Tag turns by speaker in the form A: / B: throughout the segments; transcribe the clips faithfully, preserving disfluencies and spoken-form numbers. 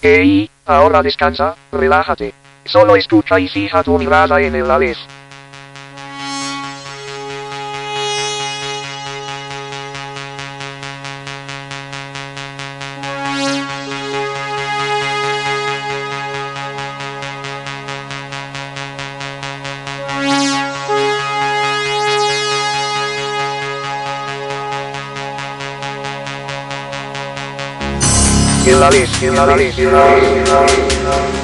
A: Ey, ahora descansa, relájate. Solo escucha y fija tu mirada en el Ales. El Ales, el Ales, el Ales, el Ales.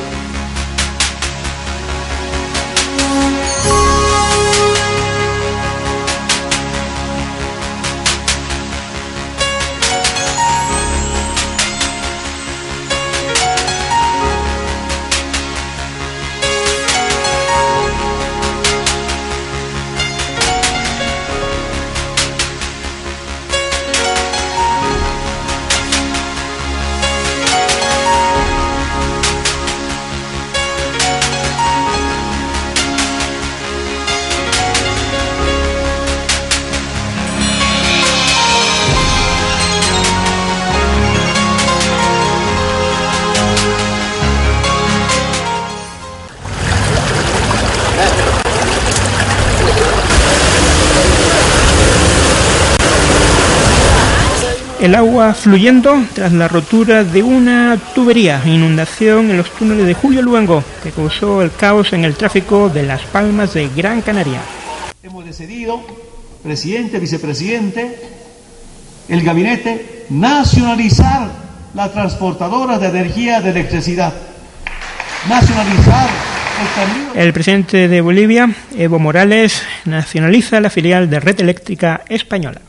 B: El agua fluyendo tras la rotura de una tubería, inundación en los túneles de Julio Luengo, que causó el caos en el tráfico de Las Palmas de Gran Canaria.
C: Hemos decidido, presidente, vicepresidente, el gabinete, nacionalizar las transportadoras de energía de electricidad. Nacionalizar el
B: El presidente de Bolivia, Evo Morales, nacionaliza la filial de Red Eléctrica Española.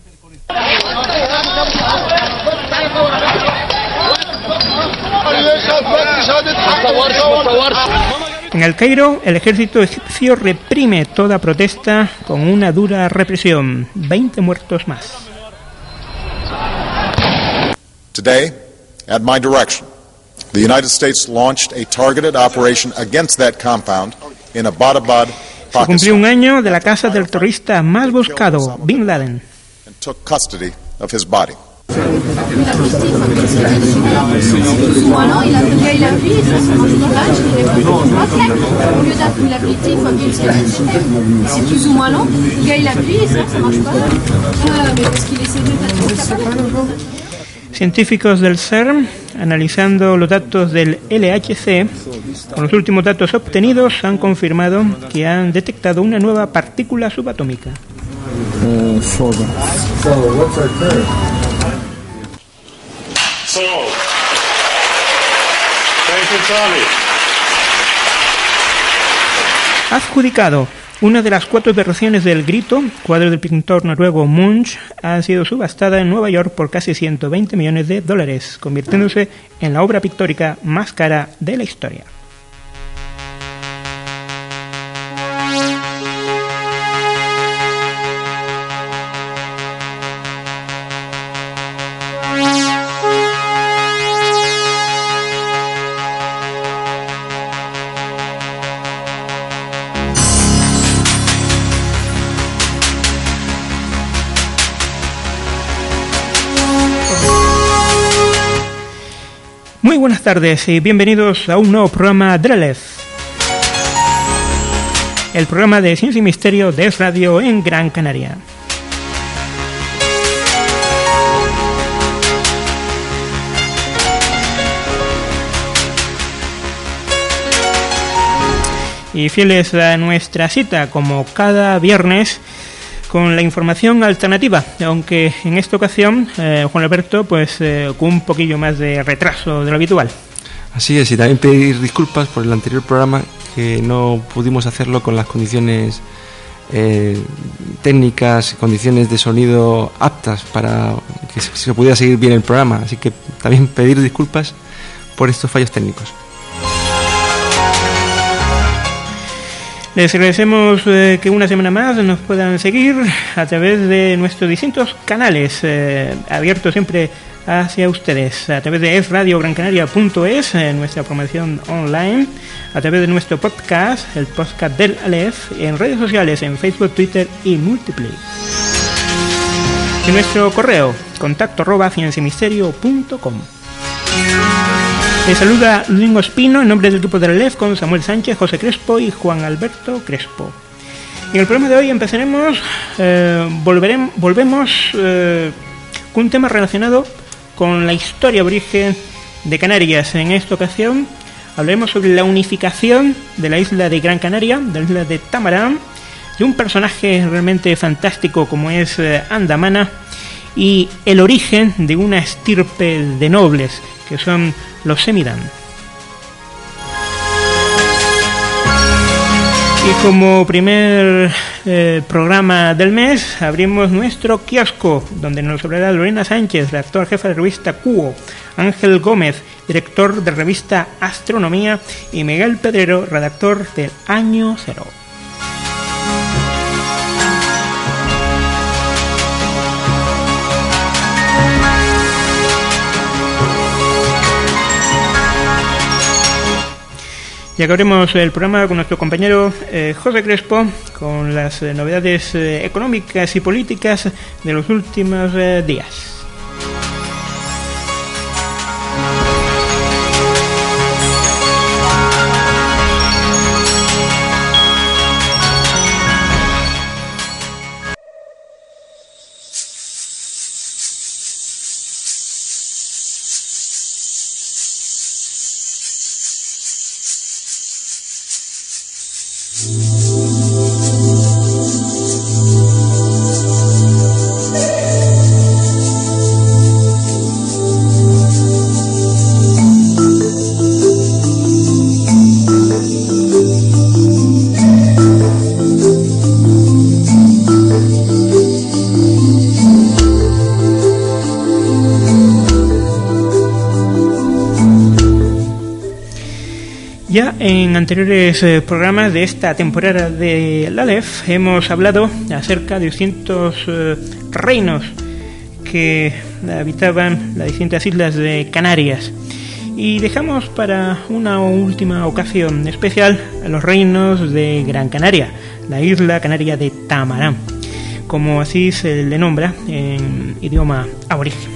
B: En El Cairo, el ejército egipcio reprime toda protesta con una dura represión. veinte muertos más.
D: Today, at my direction, the United States launched a targeted operation against that compound in Abbottabad,
B: Se cumplió un año de la casa del terrorista más buscado, Bin Laden.
D: and took custody of his body.
B: Científicos del CERN, analizando los datos del L H C, con los últimos datos obtenidos, han confirmado que han detectado una nueva partícula subatómica.
E: Uh, so, so what's our curve?
F: So, thank you, Charlie.
B: Adjudicado. Una de las cuatro versiones del Grito, cuadro del pintor noruego Munch, ha sido subastada en Nueva York por casi ciento veinte millones de dólares, convirtiéndose en la obra pictórica más cara de la historia. Muy buenas tardes y bienvenidos a un nuevo programa de la L E F, el programa de Ciencia y Misterio de Es Radio en Gran Canaria. Y fieles a nuestra cita, como cada viernes, con la información alternativa, aunque en esta ocasión, eh, Juan Alberto, pues eh, con un poquillo más de retraso de lo habitual.
G: Así es, y también pedir disculpas por el anterior programa, que no pudimos hacerlo con las condiciones eh, técnicas, condiciones de sonido aptas para que se, se pudiera seguir bien el programa, así que también pedir disculpas por estos fallos técnicos. Les agradecemos eh, que una semana más nos puedan seguir a través de nuestros distintos canales, eh, abiertos siempre hacia ustedes, a través de es radio gran canaria punto es, eh, nuestra promoción online, a través de nuestro podcast, el podcast del Aleph, en redes sociales, en Facebook, Twitter y Multiplay. Y nuestro correo, contacto arroba cienciamisterio punto com.
B: Les saluda Domingo Espino en nombre del equipo de la L E F con Samuel Sánchez, José Crespo y Juan Alberto Crespo. En el programa de hoy empezaremos, eh, volveremos, volvemos eh, con un tema relacionado con la historia aborigen de Canarias. En esta ocasión hablaremos sobre la unificación de la isla de Gran Canaria, de la isla de Tamarán, de un personaje realmente fantástico como es eh, Andamana, y el origen de una estirpe de nobles que son los Semidán. Y como primer eh, programa del mes abrimos nuestro kiosco, donde nos hablará Lorena Sánchez, redactora jefa de revista Cuo, Ángel Gómez, director de revista Astronomía, y Miguel Pedrero, redactor del Año Cero. Y acabaremos el programa con nuestro compañero eh, José Crespo con las eh, novedades eh, económicas y políticas de los últimos eh, días. Ya en anteriores eh, programas de esta temporada de la L E F hemos hablado acerca de distintos eh, reinos que habitaban las distintas islas de Canarias, y dejamos para una última ocasión especial a los reinos de Gran Canaria, la isla canaria de Tamarán, como así se le nombra en idioma aborigen.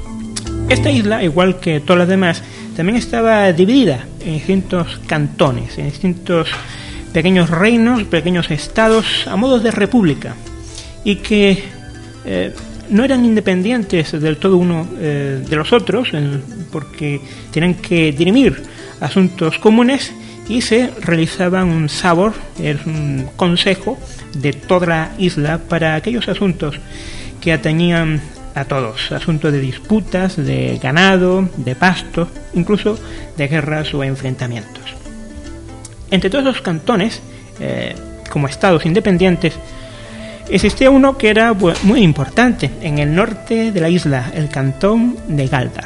B: Esta isla, igual que todas las demás, también estaba dividida en distintos cantones, en distintos pequeños reinos, pequeños estados a modo de república, y que eh, no eran independientes del todo uno eh, de los otros, eh, porque tenían que dirimir asuntos comunes y se realizaban un sabor, es un consejo de toda la isla para aquellos asuntos que atañían a todos, asuntos de disputas, de ganado, de pastos, incluso de guerras o enfrentamientos. Entre todos los cantones, eh, como estados independientes, existía uno que era muy importante en el norte de la isla, el cantón de Galdar.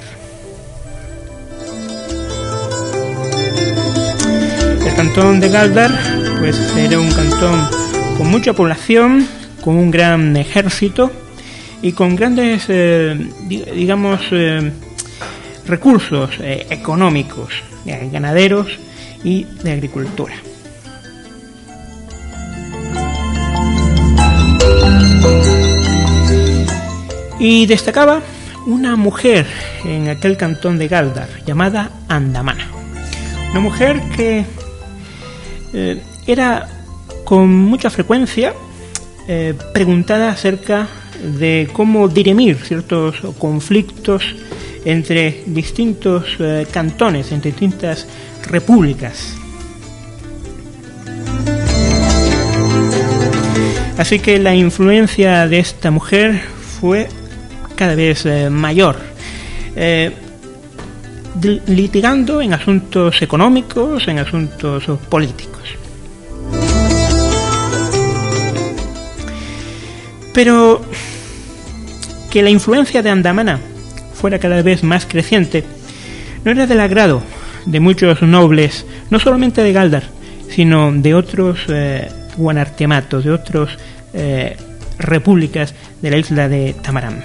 B: El cantón de Galdar, pues, era un cantón con mucha población, con un gran ejército y con grandes, eh, digamos, eh, recursos eh, económicos, eh, ganaderos y de agricultura. Y destacaba una mujer en aquel cantón de Galdar llamada Andamana, una mujer que eh, era con mucha frecuencia eh, preguntada acerca de cómo dirimir ciertos conflictos entre distintos eh, cantones, entre distintas repúblicas. Así que la influencia de esta mujer fue cada vez eh, mayor, eh, litigando en asuntos económicos, en asuntos políticos. Pero que la influencia de Andamana fuera cada vez más creciente no era del agrado de muchos nobles, no solamente de Galdar, sino de otros eh, guanartematos, de otras eh, repúblicas de la isla de Tamarán.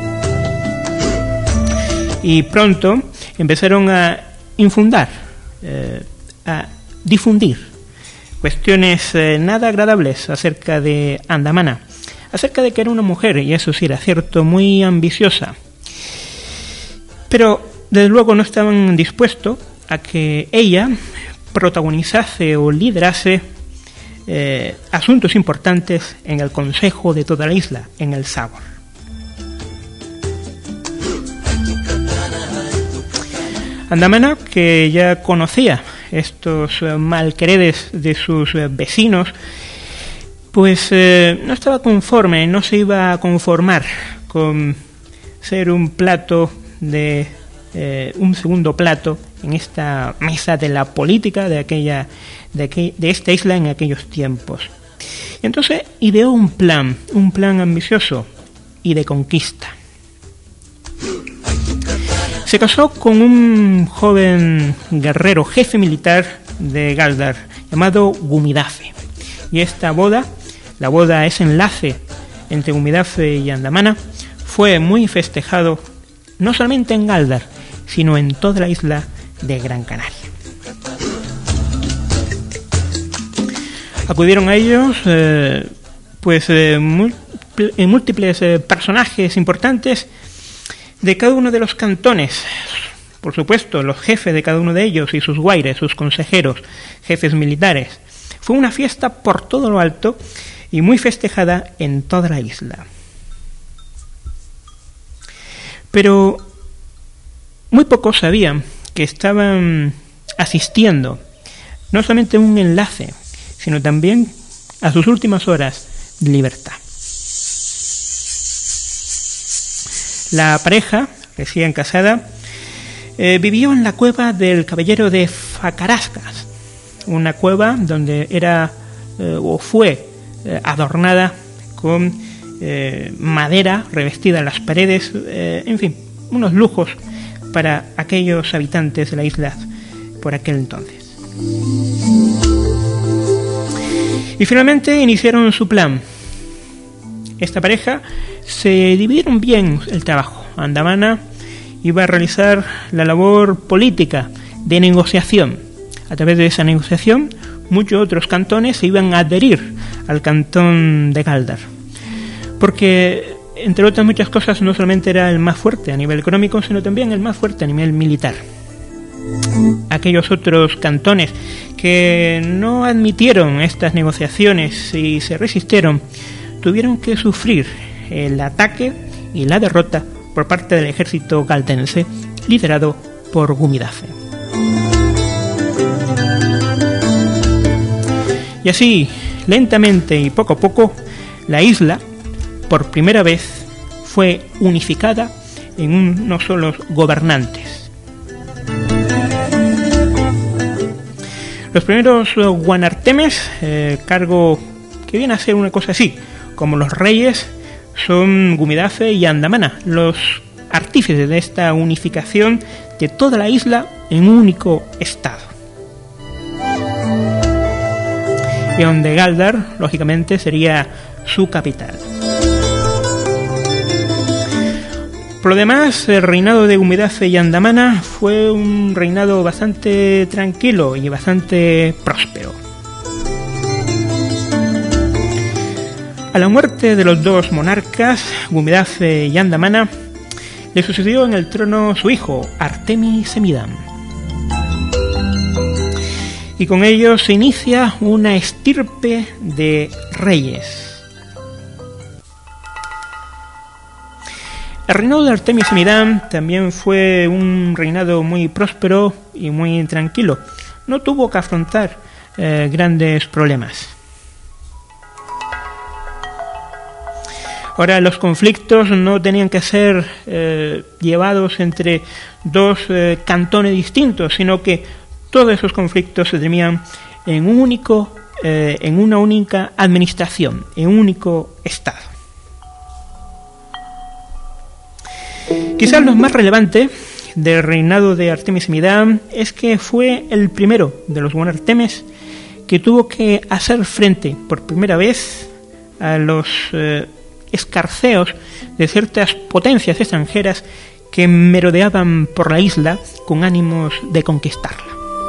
B: Y pronto empezaron a infundar, eh, a difundir cuestiones eh, nada agradables acerca de Andamana, acerca de que era una mujer, y eso sí era cierto, muy ambiciosa. Pero desde luego no estaban dispuestos a que ella protagonizase o liderase eh, asuntos importantes en el Consejo de toda la isla, en el Sabor. Andamana, que ya conocía estos eh, malquereres de sus eh, vecinos, pues eh, no estaba conforme, no se iba a conformar con ser un plato de eh, un segundo plato en esta mesa de la política de aquella de, aquel, de esta isla en aquellos tiempos. Y entonces ideó un plan, un plan ambicioso y de conquista. Se casó con un joven guerrero, jefe militar de Galdar, llamado Gumidafe. Y esta boda, la boda, ese enlace entre Gumidafe y Andamana, fue muy festejado no solamente en Galdar, sino en toda la isla de Gran Canaria. Acudieron a ellos eh, pues eh, múltiples eh, personajes importantes de cada uno de los cantones, por supuesto, los jefes de cada uno de ellos y sus guaires, sus consejeros, jefes militares. Fue una fiesta por todo lo alto y muy festejada en toda la isla. Pero muy pocos sabían que estaban asistiendo no solamente a un enlace, sino también a sus últimas horas de libertad. La pareja, recién casada, eh, vivió en la cueva del caballero de Facarascas, una cueva donde era eh, o fue eh, adornada con eh, madera revestida en las paredes, eh, en fin, unos lujos para aquellos habitantes de la isla por aquel entonces. Y finalmente iniciaron su plan. Esta pareja se dividieron bien el trabajo. Andamana iba a realizar la labor política de negociación. A través de esa negociación, muchos otros cantones se iban a adherir al cantón de Galdar. Porque, entre otras muchas cosas, no solamente era el más fuerte a nivel económico, sino también el más fuerte a nivel militar. Aquellos otros cantones que no admitieron estas negociaciones y se resistieron, tuvieron que sufrir el ataque y la derrota por parte del ejército galdense liderado por Gumidafe. Y así, lentamente y poco a poco, la isla, por primera vez, fue unificada en unos solos gobernantes. Los primeros guanartemes, eh, cargo que viene a ser una cosa así, como los reyes, son Gumidafe y Andamana, los artífices de esta unificación de toda la isla en un único estado. Y donde Galdar, lógicamente, sería su capital. Por lo demás, el reinado de Gumidafe y Andamana fue un reinado bastante tranquilo y bastante próspero. A la muerte de los dos monarcas, Gumidafe y Andamana, le sucedió en el trono su hijo, Artemi Semidán. Y con ello se inicia una estirpe de reyes. El reinado de Artemi Semidán también fue un reinado muy próspero y muy tranquilo. No tuvo que afrontar eh, grandes problemas. Ahora, los conflictos no tenían que ser eh, llevados entre dos eh, cantones distintos, sino que todos esos conflictos se dirimían en un único, eh, en una única administración, en un único estado. Quizás lo más relevante del reinado de Artemi Semidán es que fue el primero de los guanartemes que tuvo que hacer frente por primera vez a los eh, escarceos de ciertas potencias extranjeras que merodeaban por la isla con ánimos de conquistarla.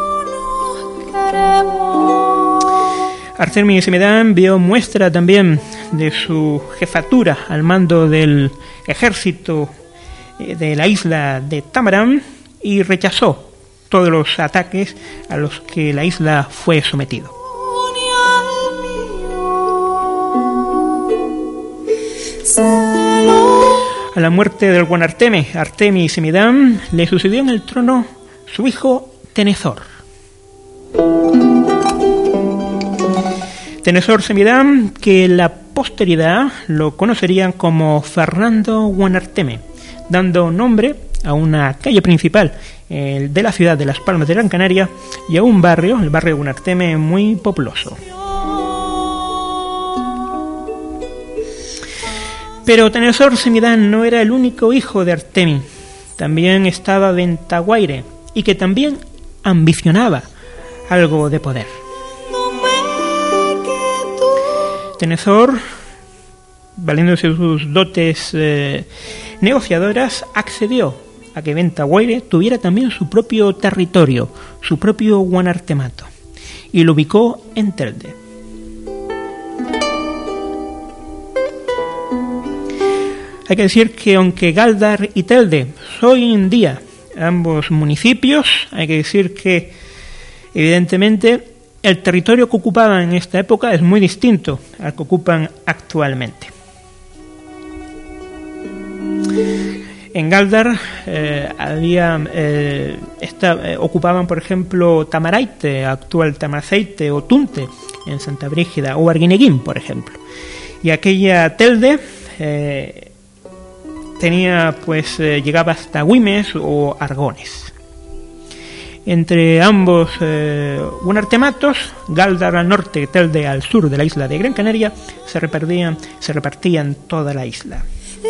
B: Artemi Semidán vio muestra también de su jefatura al mando del ejército de la isla de Tamarán y rechazó todos los ataques a los que la isla fue sometido. A la muerte del guanarteme Artemi Semidán le sucedió en el trono su hijo Tenezor. Tenezor Semidán, que la posteridad lo conocerían como Fernando Guanarteme, dando nombre a una calle principal eh, de la ciudad de Las Palmas de Gran Canaria y a un barrio, el barrio Guanarteme, muy populoso. Pero Tenezor Semidán no era el único hijo de Artemi. También estaba Ventaguaire, y que también ambicionaba algo de poder. Tenezor, valiéndose de sus dotes eh, negociadoras, accedió a que Ventaguaire tuviera también su propio territorio, su propio guanartemato, y lo ubicó en Telde. Hay que decir que aunque Galdar y Telde son hoy en día ambos municipios, hay que decir que evidentemente el territorio que ocupaban en esta época es muy distinto al que ocupan actualmente. En Galdar eh, había, eh, esta, eh, ocupaban, por ejemplo, Tamaraite, actual Tamaceite, o Tunte, en Santa Brígida, o Arguineguín, por ejemplo. Y aquella Telde eh, tenía, pues, eh, llegaba hasta Güimes o Argones. Entre ambos eh, guanartematos, Galdar al norte, Telde al sur de la isla de Gran Canaria, se repartían, se repartían toda la isla.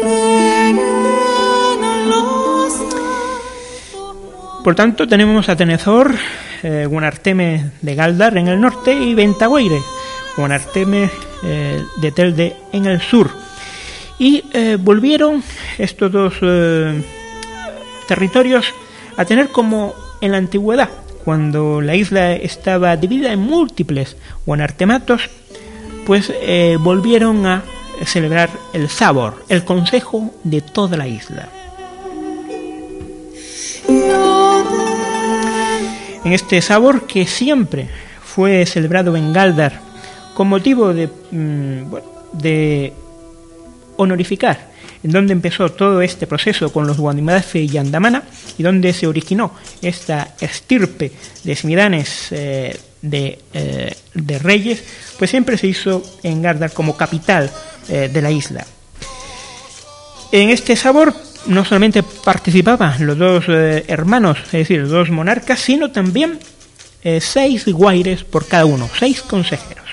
B: Por tanto, tenemos a Tenezor, eh, Guanarteme de Galdar en el norte, y Ventaguaire, Guanarteme eh, de Telde en el sur. Y eh, volvieron estos dos eh, territorios a tener como en la antigüedad, cuando la isla estaba dividida en múltiples guanartematos, pues eh, volvieron a celebrar el sabor, el consejo de toda la isla. En este sabor, que siempre fue celebrado en Galdar con motivo de, mmm, bueno, de honorificar en donde empezó todo este proceso con los Guandimafe y Andamana, y donde se originó esta estirpe de semidanes eh, de, eh, de reyes, pues siempre se hizo en Galdar como capital eh, de la isla. En este sabor no solamente participaban los dos eh, hermanos, es decir, los dos monarcas, sino también eh, seis guaires por cada uno, seis consejeros.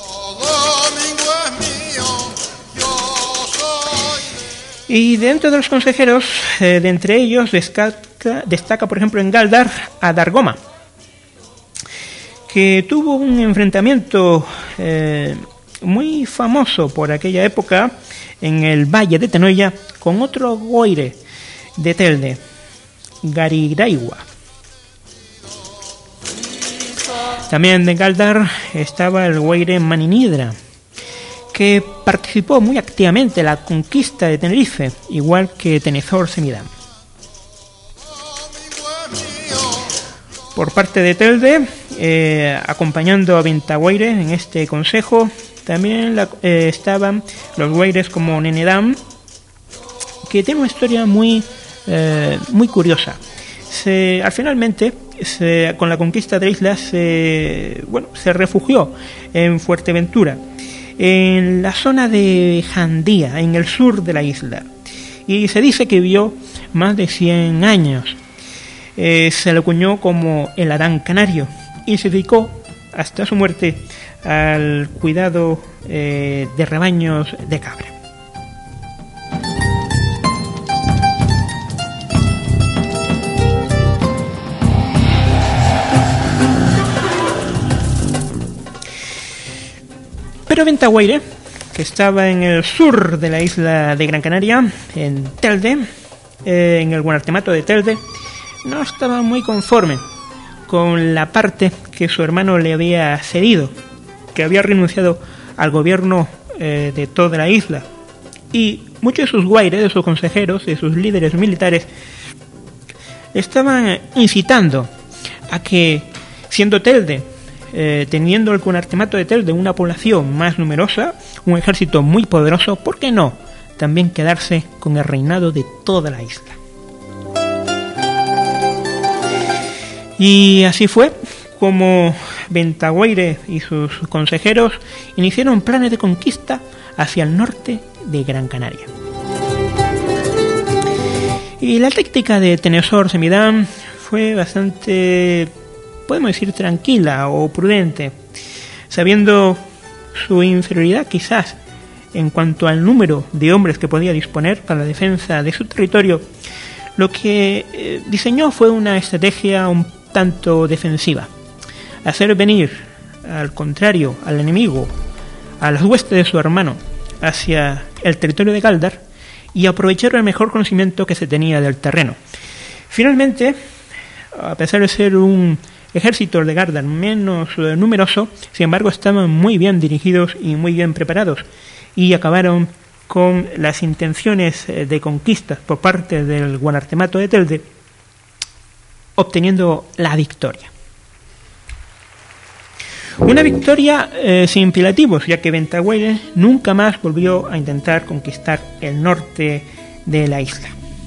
B: Y dentro de los consejeros, eh, de entre ellos, destaca, destaca, por ejemplo, en Galdar, a Dargoma, que tuvo un enfrentamiento eh, muy famoso por aquella época en el Valle de Tenoya con otro guaire de Telde, Gariraigua. También de Galdar estaba el guaire Maninidra, que participó muy activamente en la conquista de Tenerife, igual que Tenezor Semidán. Por parte de Telde, eh, acompañando a Ventaguaire en este consejo, también la, eh, estaban los guaires como Nenedam, que tiene una historia muy, eh, muy curiosa. Se, al finalmente, se, con la conquista de la isla, se, bueno, se refugió en Fuerteventura, en la zona de Jandía, en el sur de la isla, y se dice que vivió más de cien años. Eh, se le acuñó como el Adán Canario y se dedicó hasta su muerte al cuidado eh, de rebaños de cabra. Pero Ventaguaire, que estaba en el sur de la isla de Gran Canaria, en Telde, eh, en el guanartemato de Telde, no estaba muy conforme con la parte que su hermano le había cedido, que había renunciado al gobierno eh, de toda la isla. Y muchos de sus guaires, de sus consejeros, de sus líderes militares, estaban incitando a que, siendo Telde, eh, teniendo el Cunartemato de Telde una población más numerosa, un ejército muy poderoso, ¿por qué no también quedarse con el reinado de toda la isla? Y así fue como Bentaguaire y sus consejeros iniciaron planes de conquista hacia el norte de Gran Canaria. Y la táctica de Tenésor Semidán fue bastante, podemos decir, tranquila o prudente, sabiendo su inferioridad quizás en cuanto al número de hombres que podía disponer para la defensa de su territorio. Lo que eh, diseñó fue una estrategia un tanto defensiva: hacer venir, al contrario, al enemigo, a las huestes de su hermano, hacia el territorio de Galdar y aprovechar el mejor conocimiento que se tenía del terreno. Finalmente, a pesar de ser un ejército de Galdar menos eh, numeroso, sin embargo estaban muy bien dirigidos y muy bien preparados, y acabaron con las intenciones de conquista por parte del Guanartemato de Telde, obteniendo la victoria. Una victoria eh, sin pilativos, ya que Bentaguaire nunca más volvió a intentar conquistar el norte de la isla.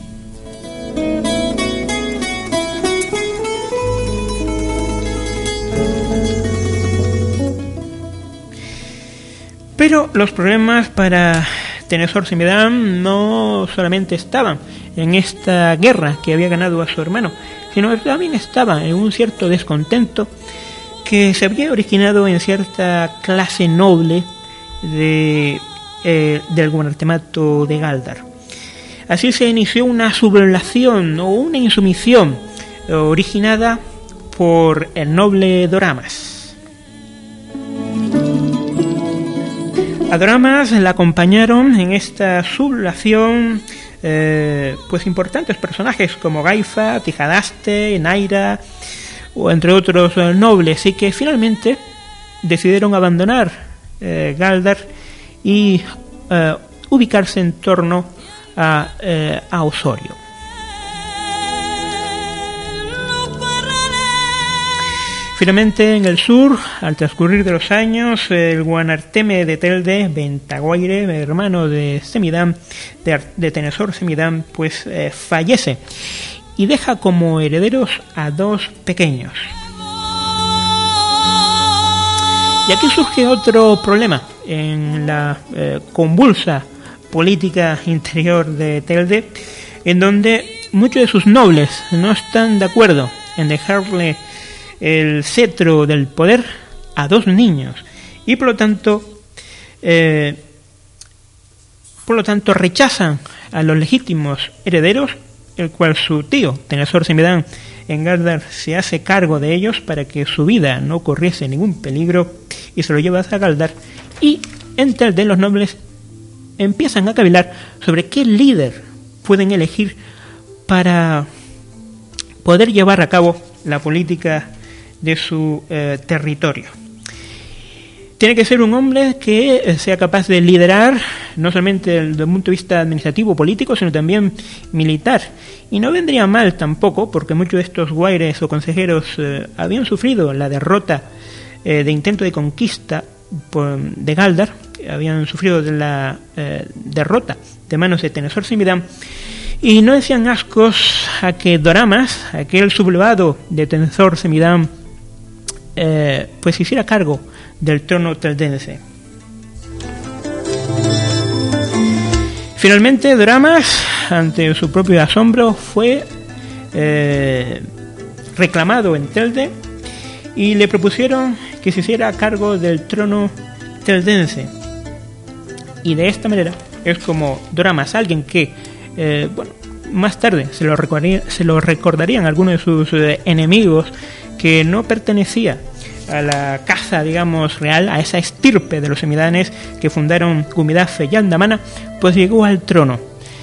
B: Pero los problemas para Tenésor Semidán no solamente estaban en esta guerra que había ganado a su hermano, sino que también estaba en un cierto descontento que se había originado en cierta clase noble de, eh, del Guanartemato de Galdar. Así se inició una sublevación o una insumisión originada por el noble Doramas. A Doramas le acompañaron en esta sublevación eh, pues importantes personajes como Gaifa, Tijadaste, Naira, o entre otros eh, nobles, y que finalmente decidieron abandonar eh, Galdar y eh, ubicarse en torno a, eh, a Osorio. Finalmente, en el sur, al transcurrir de los años, el Guanarteme de Telde, Bentaguaire, hermano de Semidán, de, de Tenésor Semidán, pues eh, fallece y deja como herederos a dos pequeños. Y aquí surge otro problema en la eh, convulsa política interior de Telde, en donde muchos de sus nobles no están de acuerdo en dejarle el cetro del poder a dos niños, y por lo tanto eh, por lo tanto rechazan a los legítimos herederos, el cual su tío Tenésor Semidán en Galdar se hace cargo de ellos para que su vida no corriese ningún peligro, y se lo lleva a Galdar. Y en Telde los nobles empiezan a cavilar sobre qué líder pueden elegir para poder llevar a cabo la política de su eh, territorio. Tiene que ser un hombre que sea capaz de liderar no solamente desde el punto de vista administrativo, político, sino también militar. Y no vendría mal tampoco, porque muchos de estos guaires o consejeros eh, habían sufrido la derrota eh, de intento de conquista por, de Galdar, habían sufrido de la eh, derrota de manos de Tenésor Semidán, y no decían ascos a que Doramas, aquel sublevado de Tenésor Semidán, eh, pues hiciera cargo del trono teldense. Finalmente, Doramas, ante su propio asombro, fue eh, reclamado en Telde y le propusieron que se hiciera cargo del trono teldense. Y de esta manera es como Doramas, alguien que eh, bueno, más tarde se lo recordaría, se lo recordarían algunos de sus eh, enemigos, que no pertenecía a la casa, digamos, real, a esa estirpe de los semidanes que fundaron Gumidafe y Andamana, pues llegó al trono.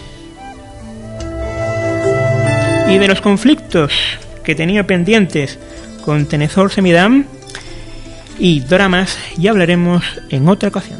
B: Y de los conflictos que tenía pendientes con Tenésor Semidán y Doramas ya hablaremos en otra ocasión.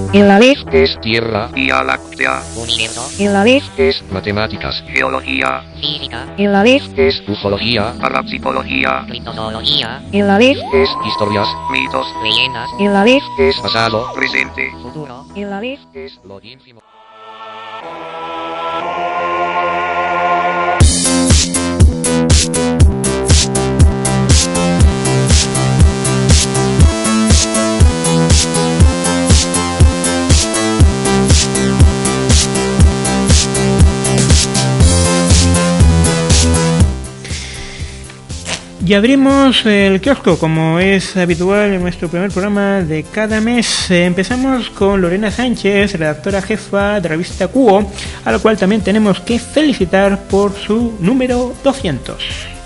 F: En la ley,
A: que es tierra, Vía Láctea,
F: universo. En la ley,
A: que es matemáticas, geología,
F: física. En la ley,
A: que es ufología, parapsicología,
F: criptozoología. En la ley,
A: que es historias, mitos,
F: leyendas. En la ley,
A: que es pasado, presente,
F: futuro. En la ley,
A: que es lo ínfimo.
B: Y abrimos el kiosco, como es habitual en nuestro primer programa de cada mes. Empezamos con Lorena Sánchez, redactora jefa de la revista Cuo, a la cual también tenemos que felicitar por su número doscientos.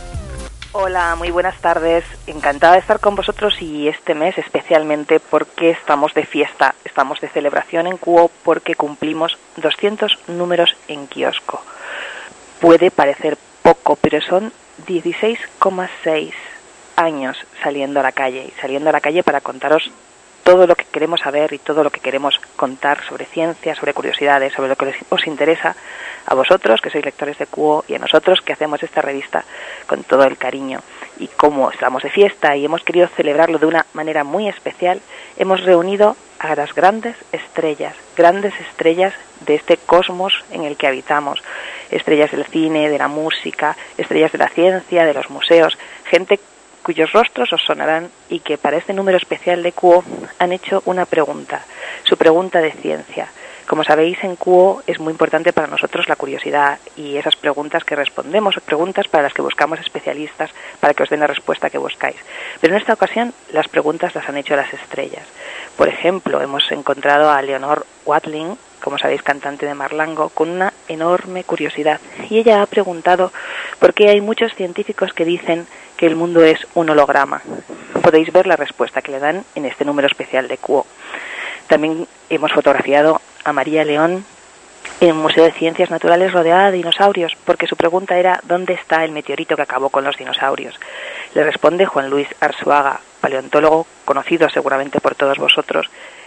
H: Hola, muy buenas tardes. Encantada de estar con vosotros y este mes especialmente porque estamos de fiesta, estamos de celebración en Cuo porque cumplimos doscientos números en kiosco. Puede parecer poco, pero son dieciséis coma seis años saliendo a la calle y saliendo a la calle para contaros todo lo que queremos saber y todo lo que queremos contar sobre ciencia, sobre curiosidades, sobre lo que les, os interesa a vosotros que sois lectores de Cuo y a nosotros que hacemos esta revista con todo el cariño. Y como estamos de fiesta y hemos querido celebrarlo de una manera muy especial, hemos reunido a las grandes estrellas, grandes estrellas de este cosmos en el que habitamos, estrellas del cine, de la música, estrellas de la ciencia, de los museos, gente cuyos rostros os sonarán y que para este número especial de Cuo han hecho una pregunta, su pregunta de ciencia. Como sabéis, en Cuo es muy importante para nosotros la curiosidad y esas preguntas que respondemos, preguntas para las que buscamos especialistas para que os den la respuesta que buscáis. Pero en esta ocasión las preguntas las han hecho las estrellas. Por ejemplo, hemos encontrado a Leonor Watling, como sabéis, cantante de Marlango, con una enorme curiosidad. Y ella ha preguntado por qué hay muchos científicos que dicen que el mundo es un holograma. Podéis ver la respuesta que le dan en este número especial de Cuo. También hemos fotografiado a María León en el Museo de Ciencias Naturales rodeada de dinosaurios, porque su pregunta era ¿dónde está el meteorito que acabó con los dinosaurios? Le responde Juan Luis Arzuaga, paleontólogo conocido seguramente por todos vosotros,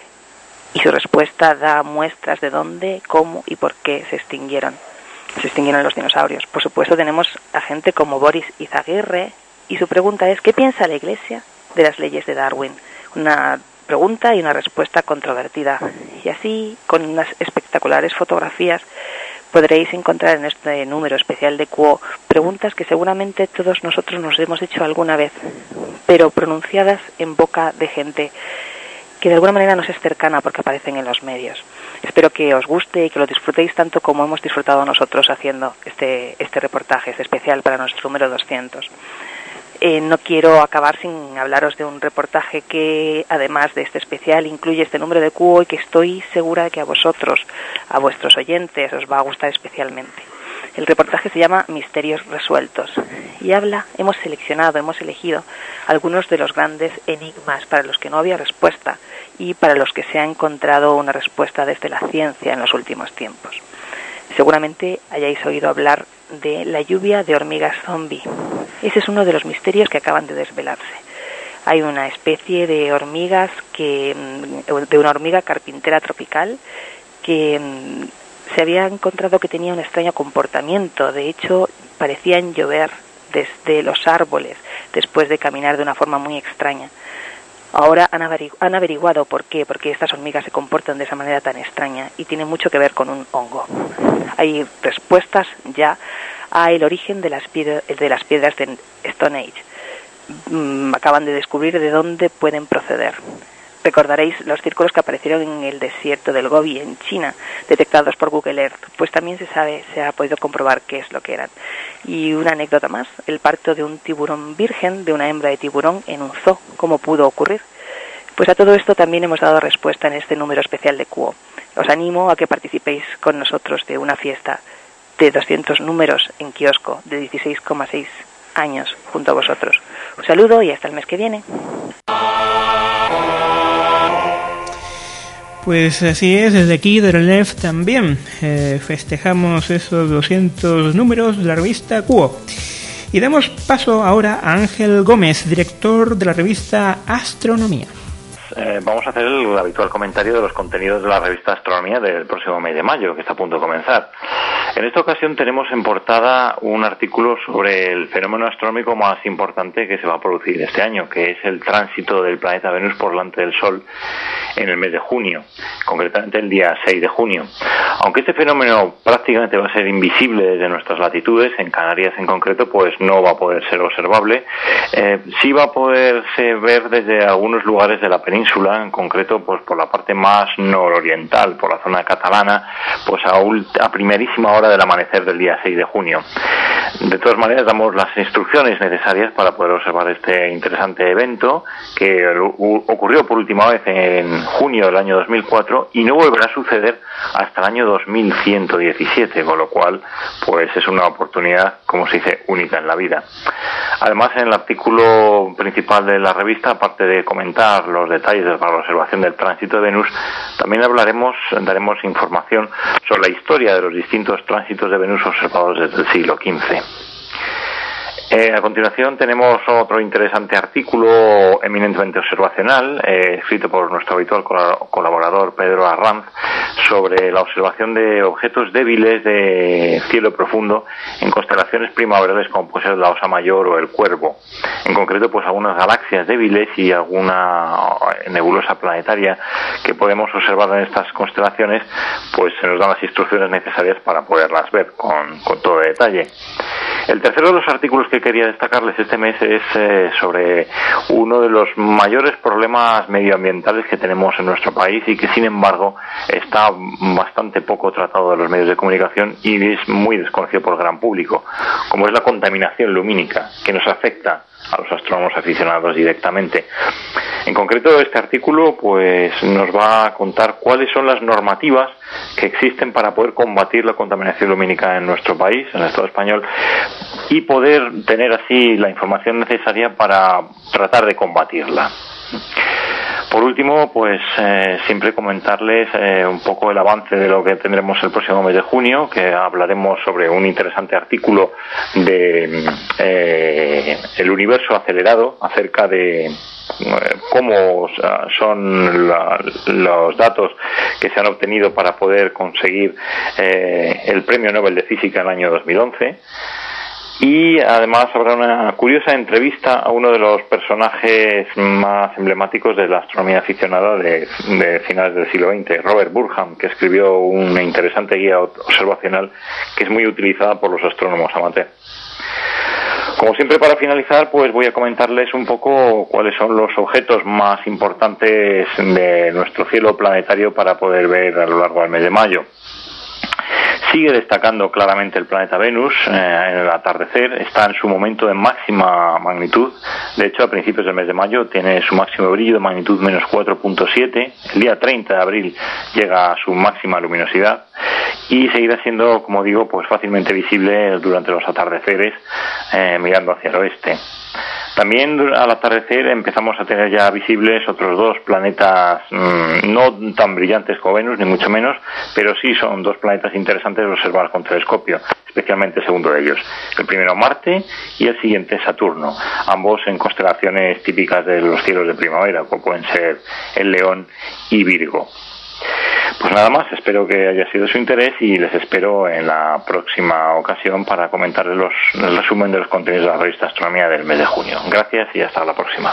H: y su respuesta da muestras de dónde, cómo y por qué se extinguieron. Se extinguieron los dinosaurios. Por supuesto tenemos a gente como Boris Izaguirre, y su pregunta es ¿qué piensa la Iglesia de las leyes de Darwin? Una pregunta y una respuesta controvertida. Y así, con unas espectaculares fotografías, podréis encontrar en este número especial de Cuo preguntas que seguramente todos nosotros nos hemos hecho alguna vez, pero pronunciadas en boca de gente que de alguna manera nos es cercana porque aparecen en los medios. Espero que os guste y que lo disfrutéis tanto como hemos disfrutado nosotros haciendo este, este reportaje, este especial para nuestro número doscientos. Eh, no quiero acabar sin hablaros de un reportaje que, además de este especial, incluye este número de Cuo y que estoy segura de que a vosotros, a vuestros oyentes, os va a gustar especialmente. El reportaje se llama Misterios Resueltos y habla, hemos seleccionado, hemos elegido algunos de los grandes enigmas para los que no había respuesta y para los que se ha encontrado una respuesta desde la ciencia en los últimos tiempos. Seguramente hayáis oído hablar de la lluvia de hormigas zombie. Ese es uno de los misterios que acaban de desvelarse. Hay una especie de hormigas que, de una hormiga carpintera tropical que se había encontrado que tenía un extraño comportamiento. De hecho, parecían llover desde los árboles después de caminar de una forma muy extraña. Ahora han, averigu- han averiguado por qué, porque estas hormigas se comportan de esa manera tan extraña y tiene mucho que ver con un hongo. Hay respuestas ya al origen de las, piedra- de las piedras de Stone Age. Mm, acaban de descubrir de dónde pueden proceder. Recordaréis los círculos que aparecieron en el desierto del Gobi, en China, detectados por Google Earth. Pues también se sabe, se ha podido comprobar qué es lo que eran. Y una anécdota más, el parto de un tiburón virgen, de una hembra de tiburón, en un zoo. ¿Cómo pudo ocurrir? Pues a todo esto también hemos dado respuesta en este número especial de Cuo. Os animo a que participéis con nosotros de una fiesta de doscientos números en kiosco de dieciséis coma seis años junto a vosotros. Un saludo y hasta el mes que viene.
B: Pues así es, desde aquí de Relef también eh, festejamos esos doscientos números de la revista Cuo. Y damos paso ahora a Ángel Gómez, director de la revista Astronomía.
I: Eh, vamos a hacer el habitual comentario de los contenidos de la revista Astronomía del próximo mes de mayo, que está a punto de comenzar. En esta ocasión tenemos en portada un artículo sobre el fenómeno astronómico más importante que se va a producir este año, que es el tránsito del planeta Venus por delante del Sol en el mes de junio, concretamente el día seis de junio. Aunque este fenómeno prácticamente va a ser invisible desde nuestras latitudes, en Canarias en concreto, pues no va a poder ser observable, eh, sí va a poderse ver desde algunos lugares de la península, en concreto pues por la parte más nororiental, por la zona catalana, pues a, a primerísima hora del amanecer del día seis de junio. De todas maneras, damos las instrucciones necesarias para poder observar este interesante evento, que ocurrió por última vez en junio del año dos mil cuatro y no volverá a suceder hasta el año dos mil ciento diecisiete, con lo cual pues es una oportunidad, como se dice, única en la vida. Además, en el artículo principal de la revista, aparte de comentar los detalles para la observación del tránsito de Venus, también hablaremos, daremos información sobre la historia de los distintos tránsitos de Venus observados desde el siglo quince. Eh, a continuación tenemos otro interesante artículo eminentemente observacional, eh, escrito por nuestro habitual colaborador Pedro Arranz, sobre la observación de objetos débiles de cielo profundo en constelaciones primaverales como puede ser la Osa Mayor o el Cuervo. En concreto, pues algunas galaxias débiles y alguna nebulosa planetaria que podemos observar en estas constelaciones, pues se nos dan las instrucciones necesarias para poderlas ver con, con todo detalle. El tercero de los artículos que quería destacarles este mes es eh, sobre uno de los mayores problemas medioambientales que tenemos en nuestro país y que, sin embargo, está bastante poco tratado de los medios de comunicación y es muy desconocido por el gran público, como es la contaminación lumínica, que nos afecta a los astrónomos aficionados directamente. En concreto, este artículo pues nos va a contar cuáles son las normativas que existen para poder combatir la contaminación lumínica en nuestro país, en el Estado español, y poder tener así la información necesaria para tratar de combatirla. Por último, pues eh, siempre comentarles eh, un poco el avance de lo que tendremos el próximo mes de junio, que hablaremos sobre un interesante artículo de eh, el universo acelerado, acerca de cómo son la, los datos que se han obtenido para poder conseguir eh, el Premio Nobel de Física en el año dos mil once. Y además habrá una curiosa entrevista a uno de los personajes más emblemáticos de la astronomía aficionada de, de finales del siglo veinte, Robert Burham, que escribió una interesante guía observacional que es muy utilizada por los astrónomos amateurs. Como siempre, para finalizar, pues voy a comentarles un poco cuáles son los objetos más importantes de nuestro cielo planetario para poder ver a lo largo del mes de mayo. Sigue destacando claramente el planeta Venus eh, en el atardecer, está en su momento de máxima magnitud. De hecho, a principios del mes de mayo tiene su máximo brillo de magnitud menos cuatro punto siete. El día treinta de abril llega a su máxima luminosidad y seguirá siendo, como digo, pues fácilmente visible durante los atardeceres eh, mirando hacia el oeste. También al atardecer empezamos a tener ya visibles otros dos planetas mmm, no tan brillantes como Venus, ni mucho menos, pero sí son dos planetas interesantes de observar con telescopio, especialmente el segundo de ellos. El primero Marte y el siguiente Saturno, ambos en constelaciones típicas de los cielos de primavera, como pueden ser el León y Virgo. Pues nada más, espero que haya sido de su interés y les espero en la próxima ocasión para comentarles los, el resumen de los contenidos de la revista Astronomía del mes de junio. Gracias y hasta la próxima.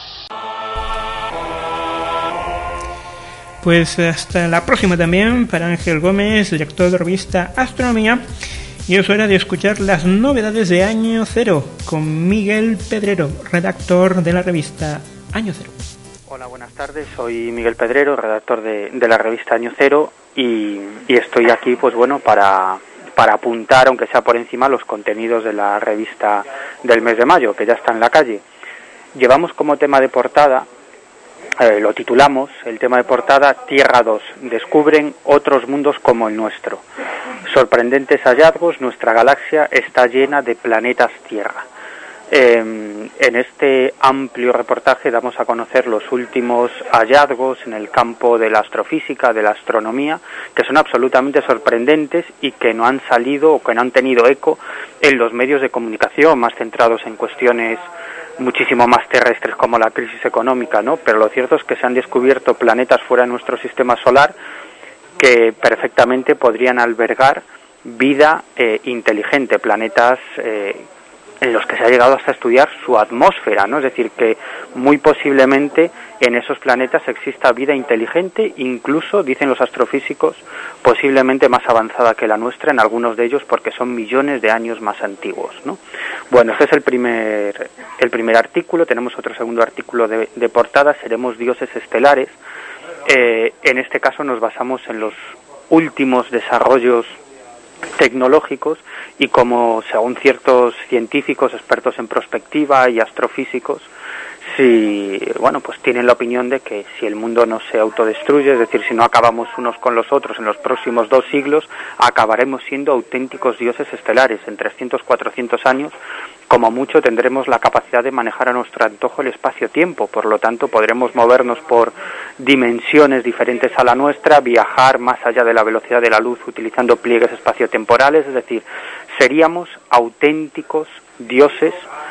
B: Pues hasta la próxima también para Ángel Gómez, director de la revista Astronomía. Y es hora de escuchar las novedades de Año Cero con Miguel Pedrero, redactor de la revista Año Cero.
J: Hola, buenas tardes. Soy Miguel Pedrero, redactor de, de la revista Año Cero y, y estoy aquí, pues bueno, para, para apuntar, aunque sea por encima, los contenidos de la revista del mes de mayo, que ya está en la calle. Llevamos como tema de portada, eh, lo titulamos, el tema de portada, Tierra dos, descubren otros mundos como el nuestro. Sorprendentes hallazgos, nuestra galaxia está llena de planetas Tierra. Eh, en este amplio reportaje damos a conocer los últimos hallazgos en el campo de la astrofísica, de la astronomía, que son absolutamente sorprendentes y que no han salido o que no han tenido eco en los medios de comunicación más centrados en cuestiones muchísimo más terrestres como la crisis económica, ¿no? Pero lo cierto es que se han descubierto planetas fuera de nuestro sistema solar que perfectamente podrían albergar vida eh, inteligente, planetas eh, en los que se ha llegado hasta estudiar su atmósfera, ¿no? Es decir, que muy posiblemente en esos planetas exista vida inteligente, incluso, dicen los astrofísicos, posiblemente más avanzada que la nuestra en algunos de ellos porque son millones de años más antiguos, ¿no? Bueno, este es el primer, el primer artículo. Tenemos otro segundo artículo de, de portada, Seremos dioses estelares. Eh, en este caso nos basamos en los últimos desarrollos tecnológicos y como, según ciertos científicos expertos en prospectiva y astrofísicos, si, bueno, pues tienen la opinión de que si el mundo no se autodestruye, es decir, si no acabamos unos con los otros en los próximos dos siglos, acabaremos siendo auténticos dioses estelares. En trescientos, cuatrocientos años, como mucho, tendremos la capacidad de manejar a nuestro antojo el espacio-tiempo. Por lo tanto, podremos movernos por dimensiones diferentes a la nuestra, viajar más allá de la velocidad de la luz utilizando pliegues espaciotemporales, es decir, seríamos auténticos dioses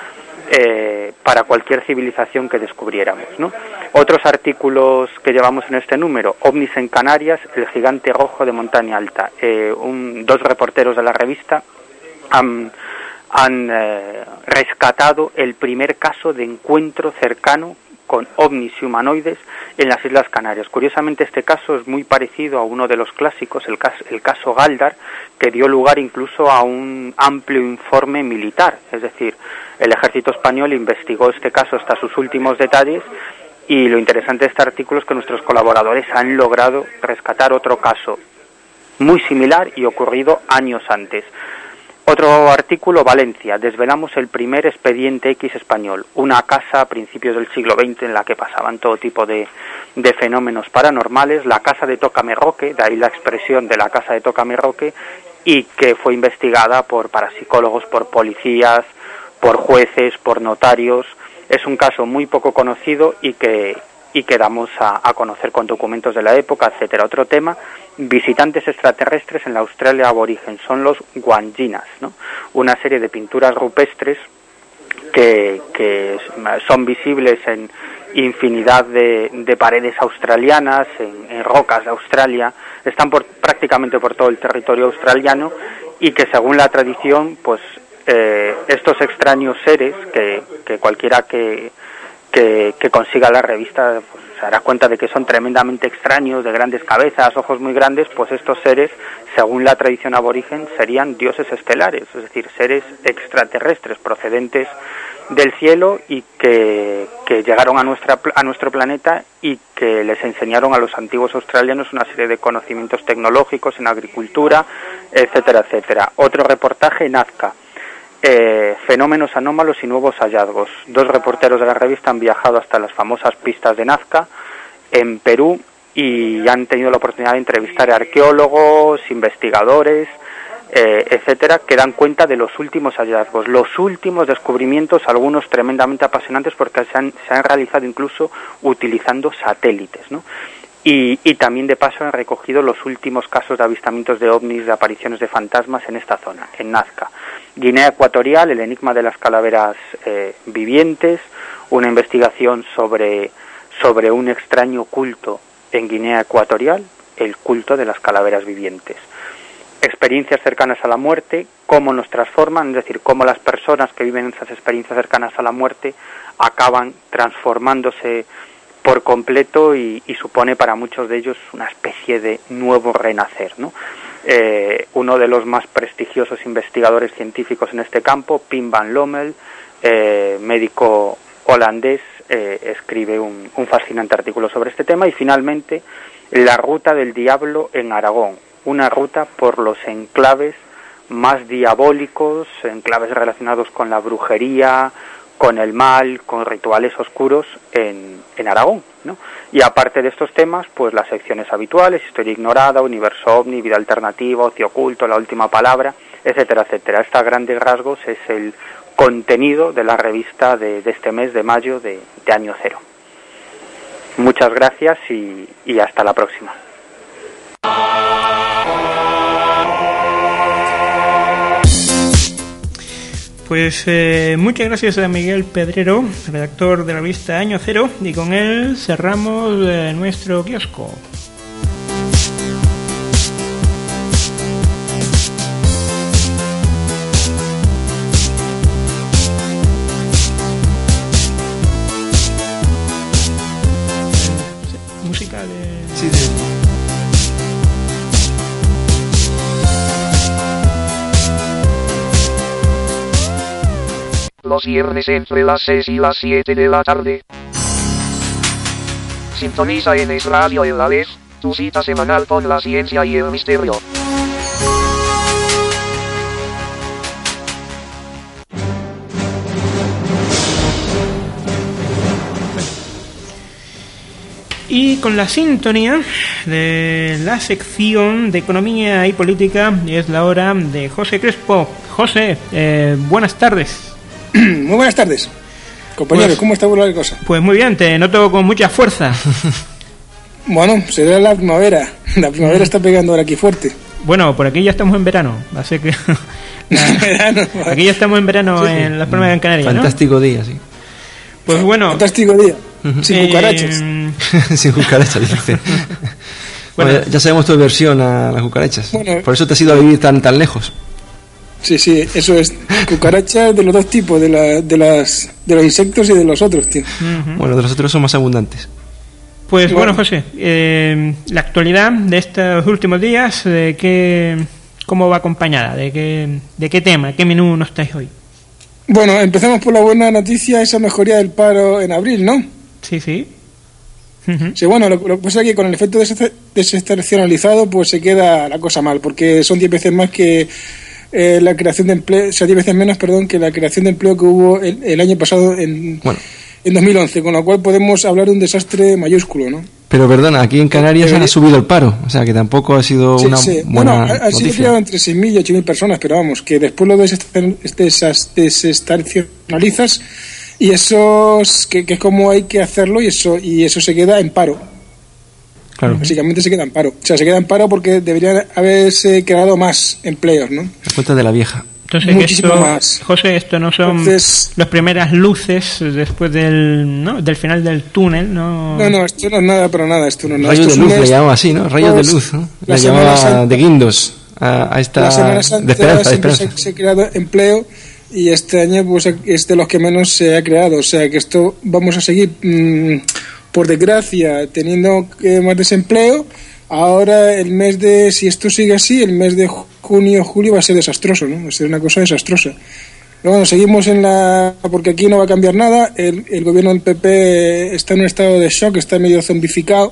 J: Eh, para cualquier civilización que descubriéramos, ¿no? Otros artículos que llevamos en este número: ovnis en Canarias, el gigante rojo de montaña alta. Eh, un, dos reporteros de la revista han, han eh, rescatado el primer caso de encuentro cercano con ovnis y humanoides en las Islas Canarias. Curiosamente, este caso es muy parecido a uno de los clásicos, el caso, el caso Galdar, que dio lugar incluso a un amplio informe militar. Es decir, el ejército español investigó este caso hasta sus últimos detalles, y lo interesante de este artículo es que nuestros colaboradores han logrado rescatar otro caso muy similar y ocurrido años antes. Otro artículo, Valencia, desvelamos el primer expediente X español, una casa a principios del siglo veinte en la que pasaban todo tipo de, de fenómenos paranormales, la casa de Tocamerroque, de ahí la expresión de la casa de Tocamerroque, y que fue investigada por parapsicólogos, por policías, por jueces, por notarios. Es un caso muy poco conocido y que, y que damos a, a conocer con documentos de la época, etcétera. Otro tema, visitantes extraterrestres en la Australia aborigen, son los guanginas, ¿no? Una serie de pinturas rupestres que, que son visibles en infinidad de, de paredes australianas, en, en rocas de Australia, están por, prácticamente por todo el territorio australiano, y que según la tradición, pues eh, estos extraños seres, que, que cualquiera que, que, que consiga la revista pues, se dará cuenta de que son tremendamente extraños, de grandes cabezas, ojos muy grandes, pues estos seres, según la tradición aborigen, serían dioses estelares, es decir, seres extraterrestres procedentes del cielo y que, que llegaron a nuestra a nuestro planeta y que les enseñaron a los antiguos australianos una serie de conocimientos tecnológicos en agricultura, etcétera, etcétera. Otro reportaje, Nazca. Eh, fenómenos anómalos y nuevos hallazgos. Dos reporteros de la revista han viajado hasta las famosas pistas de Nazca en Perú y han tenido la oportunidad de entrevistar a arqueólogos, investigadores, eh, etcétera, que dan cuenta de los últimos hallazgos, los últimos descubrimientos, algunos tremendamente apasionantes porque se han, se han realizado incluso utilizando satélites, ¿no? Y, y también de paso han recogido los últimos casos de avistamientos de ovnis, de apariciones de fantasmas en esta zona, en Nazca. Guinea Ecuatorial, el enigma de las calaveras eh, vivientes, una investigación sobre, sobre un extraño culto en Guinea Ecuatorial, el culto de las calaveras vivientes. Experiencias cercanas a la muerte, cómo nos transforman, es decir, cómo las personas que viven esas experiencias cercanas a la muerte acaban transformándose por completo y, y supone para muchos de ellos una especie de nuevo renacer, ¿no? Eh, uno de los más prestigiosos investigadores científicos en este campo, Pim van Lommel, eh, médico holandés, eh, escribe un, un fascinante artículo sobre este tema. Y finalmente, La ruta del diablo en Aragón, una ruta por los enclaves más diabólicos, enclaves relacionados con la brujería, con el mal, con rituales oscuros en, en Aragón, ¿no? Y aparte de estos temas, pues las secciones habituales, historia ignorada, universo ovni, vida alternativa, ocio oculto, la última palabra, etcétera, etcétera. Este a grandes rasgos es el contenido de la revista de, de este mes de mayo de, de Año Cero. Muchas gracias y, y hasta la próxima.
B: pues eh, muchas gracias a Miguel Pedrero, redactor de la revista Año Cero, y con él cerramos eh, nuestro kiosco. Música de...
K: Sí, de...
A: Los viernes entre las seis y las siete de la tarde. Sintoniza en Es Radio El Aleph, tu cita semanal con la ciencia y el misterio.
B: Y con la sintonía de la sección de Economía y Política es la hora de José Crespo. José, eh, buenas tardes.
L: Muy buenas tardes, compañeros. Pues, ¿cómo está la cosa?
B: Pues muy bien, te noto con mucha fuerza.
L: Bueno, será la primavera. La primavera está pegando ahora aquí fuerte.
B: Bueno, por aquí ya estamos en verano, así que la... verano, aquí ya estamos en verano, sí, en las Palmas de Gran Canaria,
K: fantástico,
B: ¿no?
K: Día, sí.
B: Pues bueno,
L: fantástico día. Sin eh... cucarachas.
K: Sin cucarachas, dice. Bueno, bueno, ya sabemos tu versión a las cucarachas. Bueno, por eso te has ido a vivir tan tan lejos.
L: Sí, sí, eso es. Cucarachas de los dos tipos, de, la, de, las, de los insectos y de los otros, tío.
B: Uh-huh.
K: Bueno, de los otros son más abundantes.
B: Pues bueno, bueno José, eh, la actualidad de estos últimos días, ¿de qué, ¿cómo va acompañada? ¿De qué, ¿De qué tema? ¿Qué menú nos traes hoy?
L: Bueno, empezamos por la buena noticia, esa mejoría del paro en abril, ¿no?
B: Sí, sí.
L: Uh-huh. Sí, bueno, lo, lo que pasa es que con el efecto desestacionalizado pues se queda la cosa mal, porque son diez veces más que... Eh, la creación de empleo, o sea, diez veces menos, perdón, que la creación de empleo que hubo el, el año pasado en, bueno. en dos mil once, con lo cual podemos hablar de un desastre mayúsculo, ¿no?
K: Pero perdona, aquí en Canarias han subido el paro, o sea, que tampoco ha sido sí, una sí. buena
L: Bueno, ha, ha sido creado entre seis mil y ocho mil personas, pero vamos, que después lo desestacionalizas y eso es, que, que es como hay que hacerlo y eso y eso se queda en paro.
K: Claro.
L: Básicamente se queda en paro. O sea, se queda en paro porque deberían haberse creado más empleos, ¿no?
K: La cuenta de la vieja.
B: Entonces,
L: muchísimo
B: esto,
L: más.
B: José, esto no son Entonces, las primeras luces después del ¿no? del final del túnel, ¿no?
L: No, no, esto no es nada para nada. Esto no es nada.
K: Rayos
L: esto
K: de luz
L: es
K: le llamaba así, ¿no? Rayos de luz, ¿no? Le llamaba de guindos a, a esta
L: la Semana Santa
K: de esperanza, de esperanza.
L: Se, se ha creado empleo y este año pues es de los que menos se ha creado. O sea, que esto vamos a seguir... Mmm, por desgracia, teniendo eh, más desempleo, ahora el mes de, si esto sigue así, el mes de junio, julio va a ser desastroso, ¿no? Va a ser una cosa desastrosa. Pero bueno, seguimos en la, porque aquí no va a cambiar nada, el, el gobierno del P P está en un estado de shock, está medio zombificado,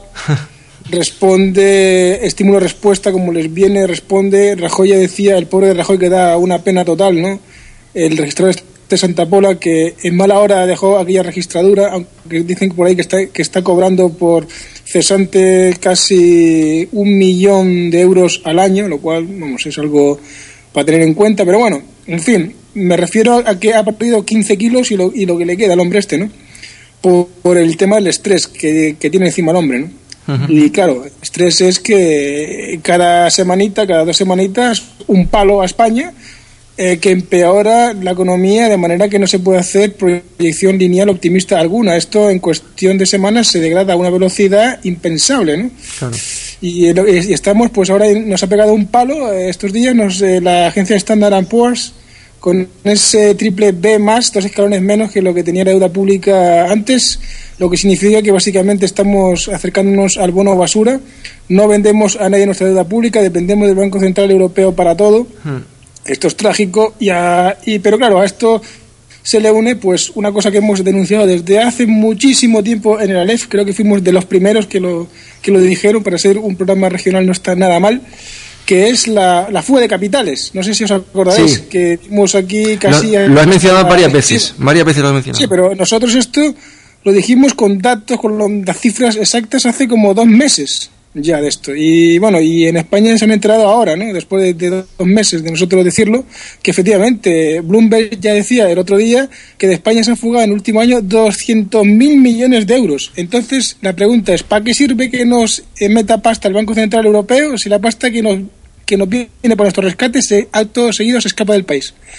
L: responde, estímulo-respuesta como les viene, responde, Rajoy ya decía, el pobre de Rajoy que da una pena total, ¿no? El registrador de Santa Pola que en mala hora dejó aquella registradura, aunque dicen por ahí que está que está cobrando por cesante casi un millón de euros al año, lo cual vamos es algo para tener en cuenta, pero bueno, en fin, me refiero a que ha perdido quince kilos y lo, y lo que le queda al hombre este, ¿no? Por, por el tema del estrés que, que tiene encima el hombre, ¿no? Uh-huh. Y claro, estrés es que cada semanita, cada dos semanitas, un palo a España. Eh, que empeora la economía de manera que no se puede hacer proyección lineal optimista alguna. Esto en cuestión de semanas se degrada a una velocidad impensable, ¿no?
K: Claro.
L: Y, y estamos, pues ahora nos ha pegado un palo eh, estos días nos, eh, la agencia Standard and Poor's con ese triple B más, dos escalones menos que lo que tenía la deuda pública antes, lo que significa que básicamente estamos acercándonos al bono basura, no vendemos a nadie nuestra deuda pública, dependemos del Banco Central Europeo para todo. Hmm. Esto es trágico, y, a, y pero claro, a esto se le une pues una cosa que hemos denunciado desde hace muchísimo tiempo en el Aleph, creo que fuimos de los primeros que lo que lo dijeron, para ser un programa regional no está nada mal, que es la, la fuga de capitales. No sé si os acordáis, sí. que vimos aquí casi...
K: Lo, lo has mencionado varias veces, varias veces lo has mencionado.
L: Sí, pero nosotros esto lo dijimos con datos, con las cifras exactas hace como dos meses. Ya de esto. Y bueno, y en España se han enterado ahora, ¿no? Después de, de dos meses de nosotros decirlo, que efectivamente Bloomberg ya decía el otro día que de España se han fugado en el último año doscientos mil millones de euros. Entonces, la pregunta es, ¿para qué sirve que nos meta pasta el Banco Central Europeo si la pasta que nos, que nos viene por nuestro rescate se, acto seguido se escapa del país?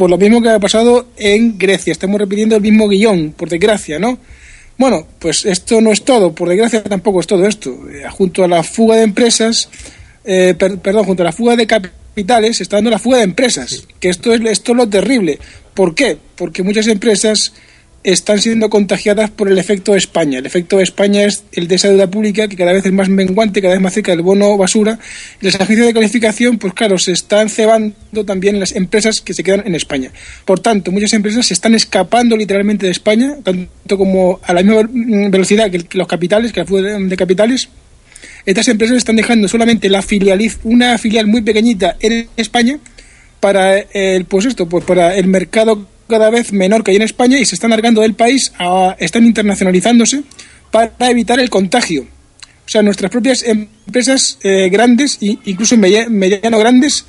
L: por lo mismo que ha pasado en Grecia. Estamos repitiendo el mismo guión, por desgracia, ¿no? Bueno, pues esto no es todo, por desgracia tampoco es todo esto. Eh, junto a la fuga de empresas, eh, per, perdón, junto a la fuga de capitales, está dando la fuga de empresas, sí. que esto es, esto es lo terrible. ¿Por qué? Porque muchas empresas están siendo contagiadas por el efecto España. El efecto España es el de esa deuda pública que cada vez es más menguante, cada vez más cerca del bono basura. Y las agencias de calificación, pues claro, se están cebando también las empresas que se quedan en España. Por tanto, muchas empresas se están escapando literalmente de España, tanto como a la misma velocidad que los capitales, que la fuga de capitales. Estas empresas están dejando solamente la filializ, una filial muy pequeñita en España para el, pues esto, pues para el mercado cada vez menor que hay en España, y se están largando del país, a, están internacionalizándose para evitar el contagio. O sea, nuestras propias empresas eh, grandes, incluso mediano grandes,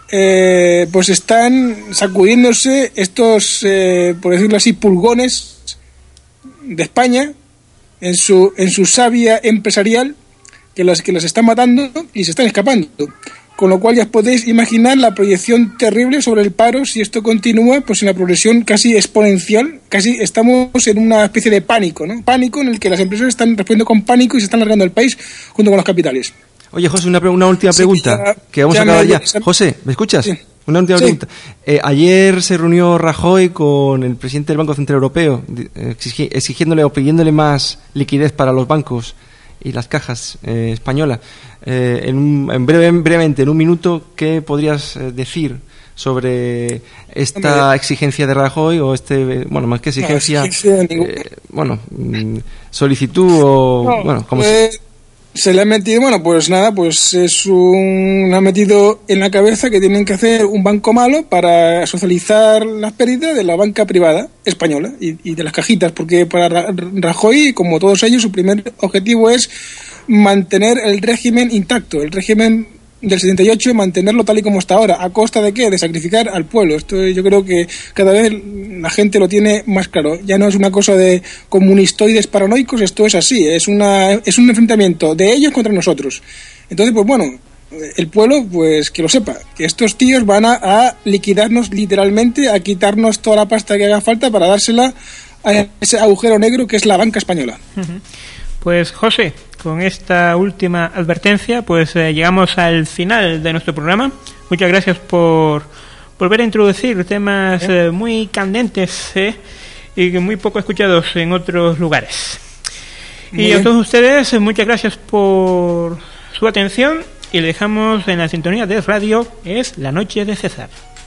L: eh, pues están sacudiéndose estos, eh, por decirlo así, pulgones de España en su en su savia empresarial, que los que los están matando y se están escapando. Con lo cual ya podéis imaginar la proyección terrible sobre el paro si esto continúa, pues en la progresión casi exponencial. Casi estamos en una especie de pánico, ¿no? Pánico en el que las empresas están respondiendo con pánico y se están largando el país junto con los capitales.
K: Oye, José, una, una última pregunta, sí, ya, que vamos ya a acabar ya. ya. José, ¿me escuchas? Sí. Una última sí. pregunta. Eh, ayer se reunió Rajoy con el presidente del Banco Central Europeo, exigi, exigiéndole o pidiéndole más liquidez para los bancos y las cajas eh, españolas. Eh, en, un, en breve, brevemente, en un minuto, ¿qué podrías eh, decir sobre esta Hombre, exigencia de Rajoy o este, bueno, más que exigencia, no, exigencia eh, bueno, solicitud o, no, bueno, como
L: pues, se... se le ha metido, bueno, pues nada, pues es un, ha metido en la cabeza que tienen que hacer un banco malo para socializar las pérdidas de la banca privada española y, y de las cajitas, porque para Rajoy, como todos ellos, su primer objetivo es mantener el régimen intacto, el régimen del setenta y ocho, mantenerlo tal y como está ahora. ¿A costa de qué? De sacrificar al pueblo. Esto yo creo que cada vez la gente lo tiene más claro. Ya no es una cosa de comunistoides paranoicos, esto es así, es una es un enfrentamiento de ellos contra nosotros. Entonces, pues bueno, el pueblo, pues que lo sepa, que estos tíos van a, a liquidarnos literalmente, a quitarnos toda la pasta que haga falta para dársela a ese agujero negro que es la banca española.
G: Uh-huh. Pues José, con esta última advertencia, pues eh, llegamos al final de nuestro programa. Muchas gracias por volver a introducir temas eh, muy candentes eh, y muy poco escuchados en otros lugares. Muy y bien. A todos ustedes, muchas gracias por su atención y le dejamos en la sintonía de radio, es La Noche de César.